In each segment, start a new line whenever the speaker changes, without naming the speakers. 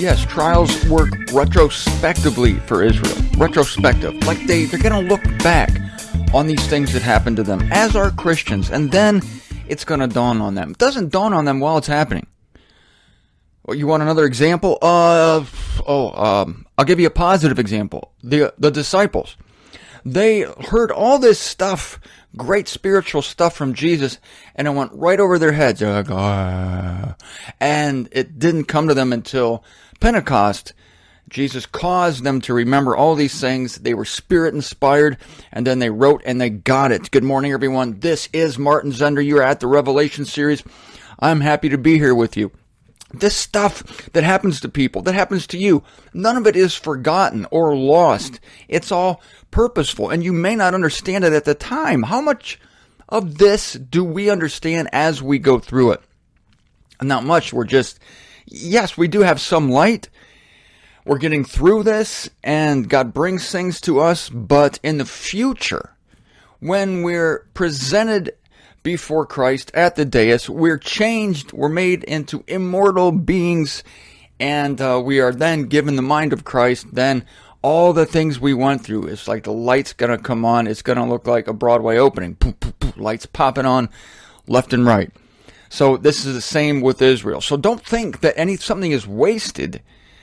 Yes, trials work retrospectively for Israel. Retrospective. Like they're going to look back on these things that happened to them as are Christians, and then it's going to dawn on them. It doesn't dawn on them while it's happening. Well, you want another example? I'll give you a positive example. The disciples. They heard all this stuff, great spiritual stuff from Jesus, and it went right over their heads. They're like, ah. And it didn't come to them until Pentecost. Jesus caused them to remember all these things. They were spirit inspired, and then they wrote and they got it. Good morning, everyone. This is Martin Zender. You are at the Revelation series. I'm happy to be here with you. This stuff that happens to people, that happens to you, none of it is forgotten or lost. It's all purposeful, and you may not understand it at the time. How much of this do we understand as we go through it? Not much. Yes, we do have some light. We're getting through this, and God brings things to us, but in the future, when we're presented before Christ at the dais, we're changed, we're made into immortal beings, and we are then given the mind of Christ. Then all the things we went through, it's like the light's going to come on. It's going to look like a Broadway opening. Poof, poof, poof, lights popping on left and right. So this is the same with Israel. So don't think that something is wasted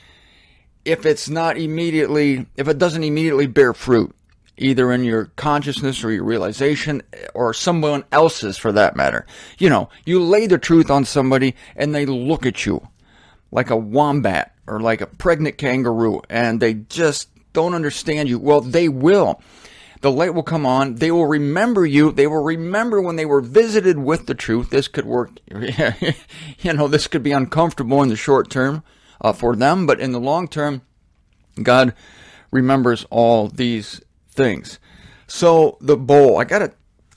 if it doesn't immediately bear fruit, either in your consciousness or your realization, or someone else's for that matter. You lay the truth on somebody and they look at you like a wombat or like a pregnant kangaroo, and they just don't understand you. Well, they will. The light will come on. They will remember you. They will remember when they were visited with the truth. This could work. This could be uncomfortable in the short term for them, but in the long term, God remembers all these things. So the bowl, I gotta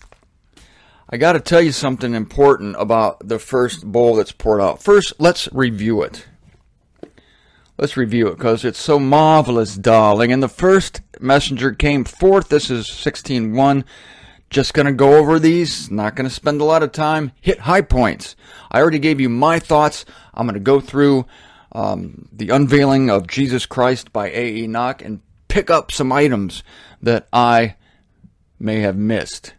tell you something important about the first bowl that's poured out. First, let's review it. Let's review it because it's so marvelous, darling. And the first messenger came forth. This is 16:1. Just going to go over these. Not going to spend a lot of time. Hit high points. I already gave you my thoughts. I'm going to go through the unveiling of Jesus Christ by A. Enoch and pick up some items that I may have missed.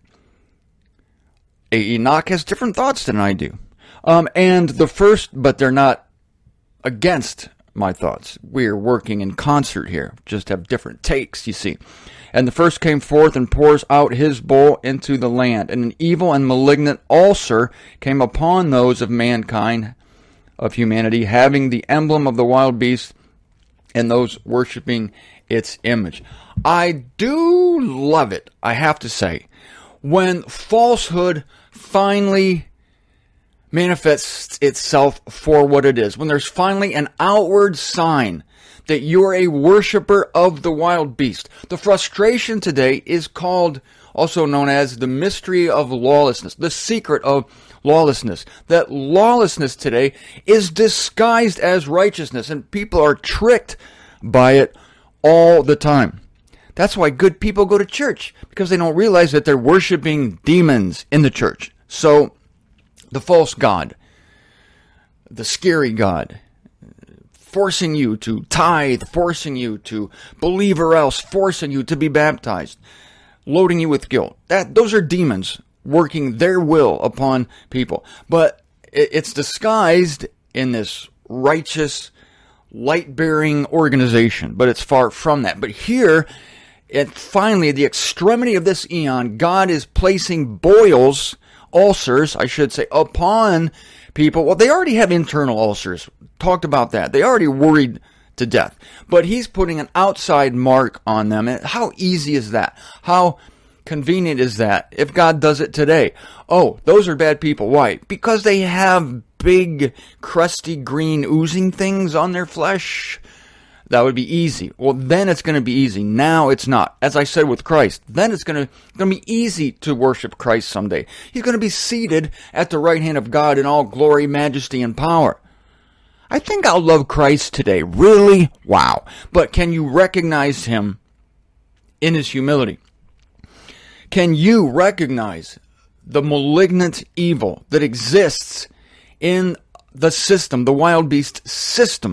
A. Enoch has different thoughts than I do. And the first, but they're not against my thoughts. We're working in concert here. Just have different takes, you see. And the first came forth and pours out his bowl into the land. And an evil and malignant ulcer came upon those of mankind, of humanity, having the emblem of the wild beast and those worshiping its image. I do love it, I have to say, when falsehood finally manifests itself for what it is. When there's finally an outward sign that you're a worshiper of the wild beast. The frustration today is called, also known as the mystery of lawlessness, the secret of lawlessness. That lawlessness today is disguised as righteousness, and people are tricked by it all the time. That's why good people go to church, because they don't realize that they're worshiping demons in the church. So, the false god, the scary god, forcing you to tithe, forcing you to believe or else, forcing you to be baptized, loading you with guilt. Those are demons working their will upon people. But it's disguised in this righteous, light-bearing organization, but it's far from that. But here, finally, the extremity of this eon, God is placing ulcers, I should say, upon people. Well, they already have internal ulcers. Talked about that. They already worried to death. But he's putting an outside mark on them. And how easy is that? How convenient is that if God does it today? Oh, those are bad people. Why? Because they have big, crusty, green, oozing things on their flesh. That would be easy. Well, then it's going to be easy. Now it's not. As I said with Christ, then it's going to be easy to worship Christ someday. He's going to be seated at the right hand of God in all glory, majesty, and power. I think I'll love Christ today. Really? Wow. But can you recognize him in his humility? Can you recognize the malignant evil that exists in the system, the wild beast system?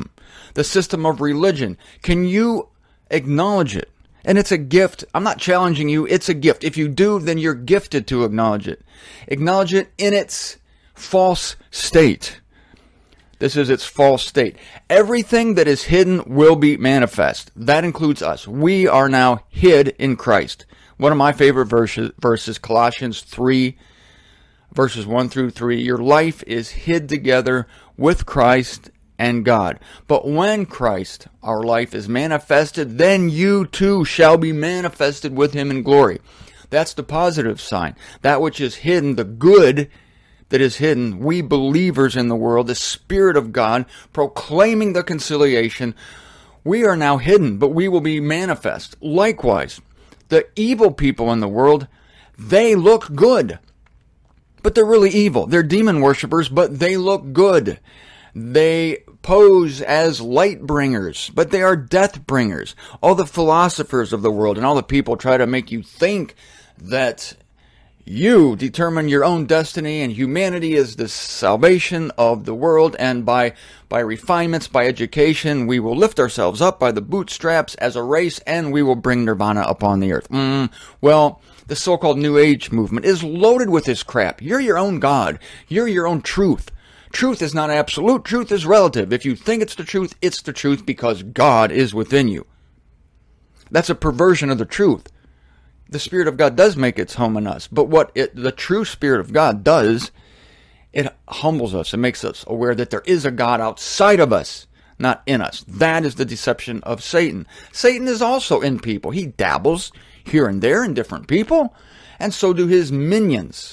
the system of religion. Can you acknowledge it? And it's a gift. I'm not challenging you. It's a gift. If you do, then you're gifted to acknowledge it. Acknowledge it in its false state. This is its false state. Everything that is hidden will be manifest. That includes us. We are now hid in Christ. One of my favorite verses, Colossians 3, verses 1 through 3. Your life is hid together with Christ and God. But when Christ, our life, is manifested, then you too shall be manifested with him in glory. That's the positive sign. That which is hidden, the good that is hidden, we believers in the world, the Spirit of God, proclaiming the conciliation, we are now hidden, but we will be manifest. Likewise, the evil people in the world, they look good, but they're really evil. They're demon worshippers, but they look good. They pose as light bringers, but they are death bringers. All the philosophers of the world and all the people try to make you think that you determine your own destiny and humanity is the salvation of the world, and by refinements, by education, we will lift ourselves up by the bootstraps as a race and we will bring nirvana upon the earth. Well, the so-called New Age movement is loaded with this crap. You're your own God. You're your own truth. Truth is not absolute. Truth is relative. If you think it's the truth because God is within you. That's a perversion of the truth. The Spirit of God does make its home in us. But what the true Spirit of God does, it humbles us. It makes us aware that there is a God outside of us, not in us. That is the deception of Satan. Satan is also in people. He dabbles here and there in different people, and so do his minions.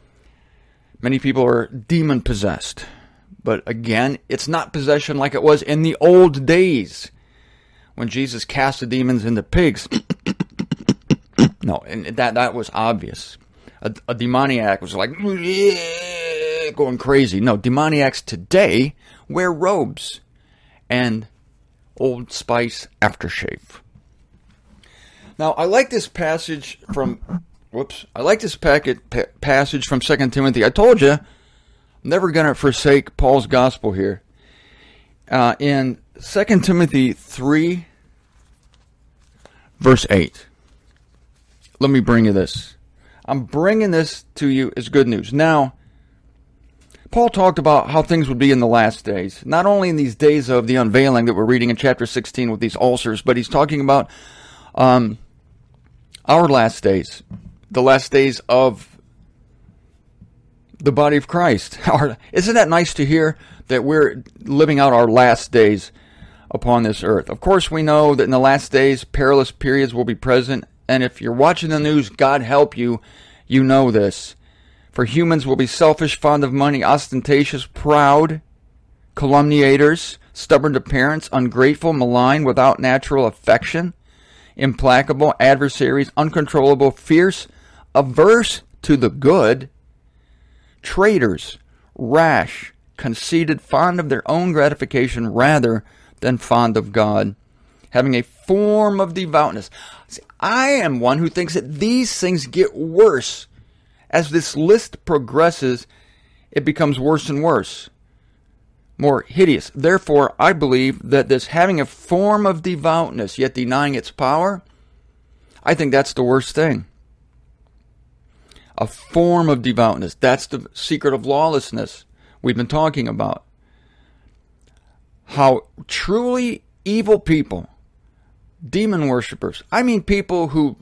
Many people are demon-possessed. But again, it's not possession like it was in the old days when Jesus cast the demons into pigs. No, and that was obvious. A demoniac was like going crazy. No, demoniacs today wear robes and Old Spice aftershave. Now, I like this passage from passage from 2 Timothy. I told you, I'm never going to forsake Paul's gospel here. In 2 Timothy 3, verse 8. Let me bring you this. I'm bringing this to you as good news. Now, Paul talked about how things would be in the last days. Not only in these days of the unveiling that we're reading in chapter 16 with these ulcers, but he's talking about our last days. The last days of the body of Christ. Isn't that nice to hear that we're living out our last days upon this earth? Of course, we know that in the last days, perilous periods will be present. And if you're watching the news, God help you, you know this. For humans will be selfish, fond of money, ostentatious, proud, calumniators, stubborn to parents, ungrateful, malign, without natural affection, implacable, adversaries, uncontrollable, fierce, averse to the good, traitors, rash, conceited, fond of their own gratification rather than fond of God, having a form of devoutness. See, I am one who thinks that these things get worse. As this list progresses, it becomes worse and worse, more hideous. Therefore, I believe that this having a form of devoutness, yet denying its power, I think that's the worst thing. A form of devoutness. That's the secret of lawlessness we've been talking about. How truly evil people, demon worshippers, I mean people who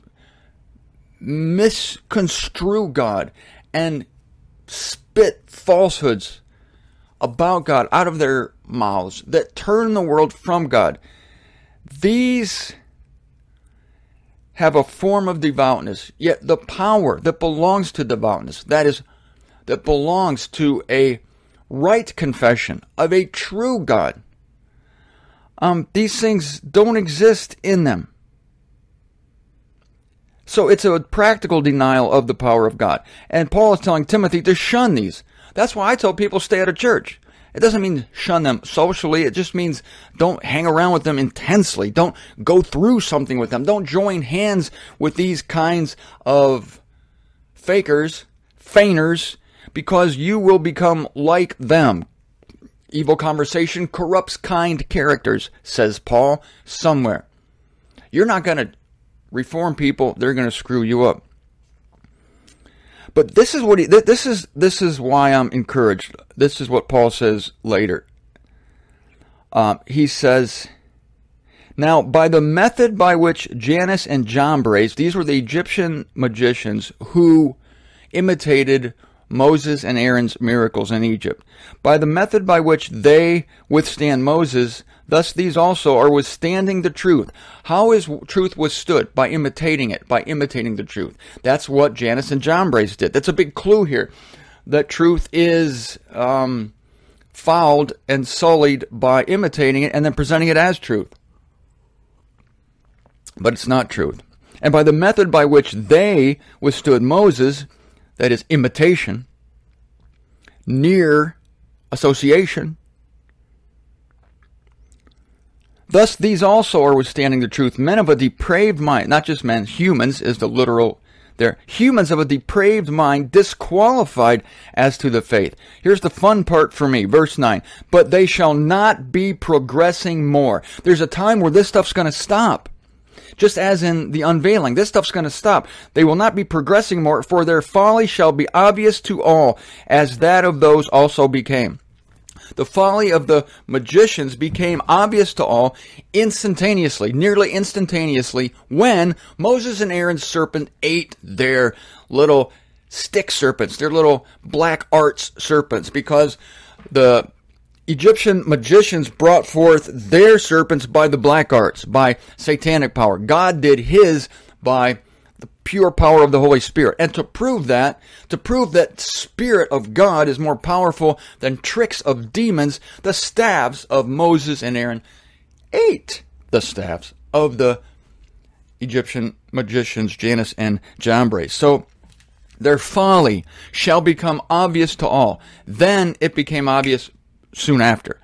misconstrue God and spit falsehoods about God out of their mouths, that turn the world from God. These have a form of devoutness, yet the power that belongs to devoutness, that belongs to a right confession of a true God, these things don't exist in them. So it's a practical denial of the power of God. And Paul is telling Timothy to shun these. That's why I tell people stay out of church. It doesn't mean shun them socially. It just means don't hang around with them intensely. Don't go through something with them. Don't join hands with these kinds of fakers, feigners, because you will become like them. Evil conversation corrupts kind characters, says Paul somewhere. You're not going to reform people, they're going to screw you up. But this is what this is why I'm encouraged. This is what Paul says later. He says, now, by the method by which Jannes and Jambres, these were the Egyptian magicians who imitated Moses and Aaron's miracles in Egypt. By the method by which they withstand Moses, thus these also are withstanding the truth. How is truth withstood? By imitating it, by imitating the truth. That's what Jannes and Jambres did. That's a big clue here, that truth is fouled and sullied by imitating it and then presenting it as truth. But it's not truth. And by the method by which they withstood Moses, that is imitation, near association, thus these also are withstanding the truth. Men of a depraved mind, not just men, humans is the literal there. Humans of a depraved mind, disqualified as to the faith. Here's the fun part for me, verse 9. But they shall not be progressing more. There's a time where this stuff's going to stop. Just as in the unveiling, this stuff's going to stop. They will not be progressing more, for their folly shall be obvious to all, as that of those also became. The folly of the magicians became obvious to all instantaneously, nearly instantaneously, when Moses and Aaron's serpent ate their little stick serpents, their little black arts serpents, because the Egyptian magicians brought forth their serpents by the black arts, by satanic power. God did his by the pure power of the Holy Spirit. And to prove that Spirit of God is more powerful than tricks of demons, the staffs of Moses and Aaron ate the staffs of the Egyptian magicians, Jannes and Jambres. So their folly shall become obvious to all. Then it became obvious soon after.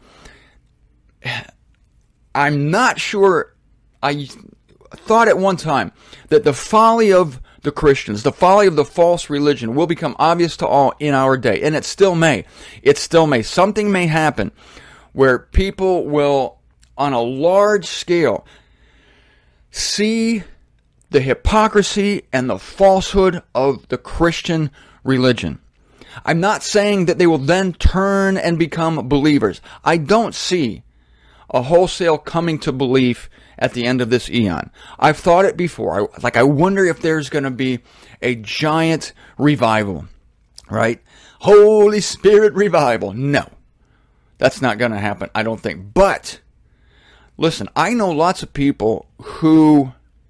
I'm not sure. I thought at one time that the folly of the Christians, the folly of the false religion will become obvious to all in our day. And it still may. It still may. Something may happen where people will, on a large scale, see the hypocrisy and the falsehood of the Christian religion. I'm not saying that they will then turn and become believers. I don't see a wholesale coming to belief at the end of this eon. I've thought it before. I wonder if there's going to be a giant revival, right? Holy Spirit revival. No, that's not going to happen, I don't think. But, listen, I know lots of people who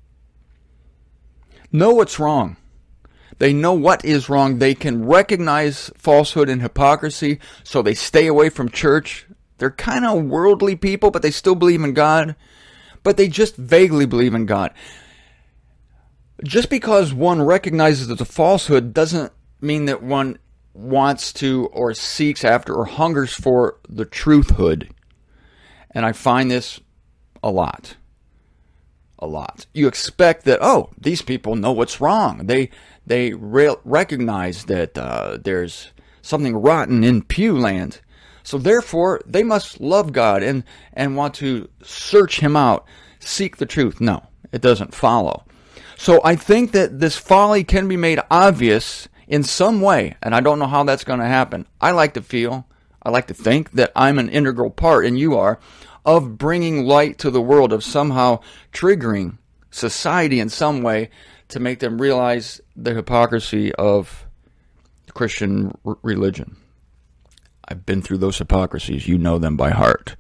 know what's wrong. They know what is wrong. They can recognize falsehood and hypocrisy, so they stay away from church. They're kind of worldly people, but they still believe in God. But they just vaguely believe in God. Just because one recognizes that the falsehood doesn't mean that one wants to or seeks after or hungers for the truthhood. And I find this a lot. A lot. You expect that, oh, these people know what's wrong. They recognize that there's something rotten in Pew Land. So therefore, they must love God and want to search Him out, seek the truth. No, it doesn't follow. So I think that this folly can be made obvious in some way, and I don't know how that's going to happen. I like to think that I'm an integral part, and you are, of bringing light to the world, of somehow triggering society in some way to make them realize the hypocrisy of Christian religion. I've been through those hypocrisies. You know them by heart.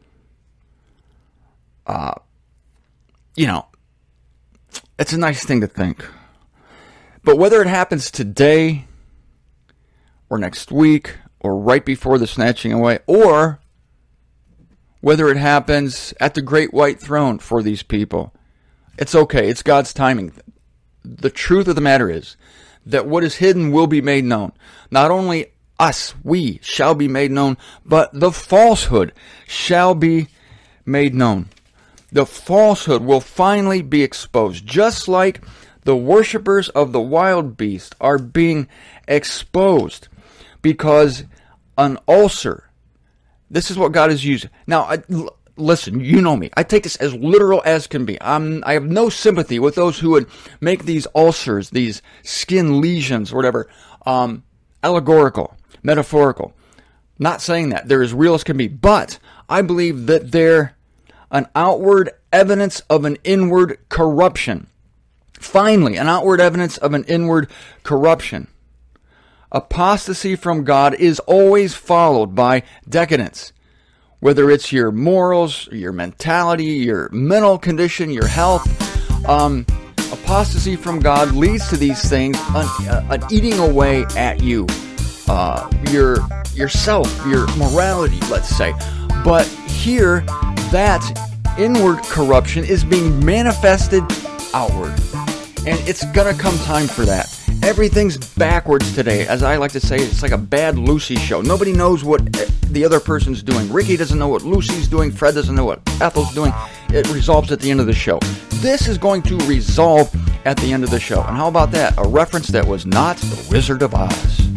It's a nice thing to think. But whether it happens today, or next week, or right before the snatching away, or whether it happens at the great white throne for these people, it's okay. It's God's timing. The truth of the matter is that what is hidden will be made known. Not only us, we shall be made known, but the falsehood shall be made known. The falsehood will finally be exposed, just like the worshipers of the wild beast are being exposed, because an ulcer This is what God has used. Now, listen, you know me. I take this as literal as can be. I have no sympathy with those who would make these ulcers, these skin lesions, or whatever, allegorical, metaphorical. Not saying that. They're as real as can be. But I believe that they're an outward evidence of an inward corruption. Finally, an outward evidence of an inward corruption. Apostasy from God is always followed by decadence. Whether it's your morals, your mentality, your mental condition, your health, apostasy from God leads to these things, an eating away at you, yourself, your morality, let's say. But here, that inward corruption is being manifested outward. And it's going to come time for that. Everything's backwards today. As I like to say, it's like a bad Lucy show. Nobody knows what the other person's doing. Ricky doesn't know what Lucy's doing. Fred doesn't know what Ethel's doing. It resolves at the end of the show. This is going to resolve at the end of the show. And how about that? A reference that was not The Wizard of Oz.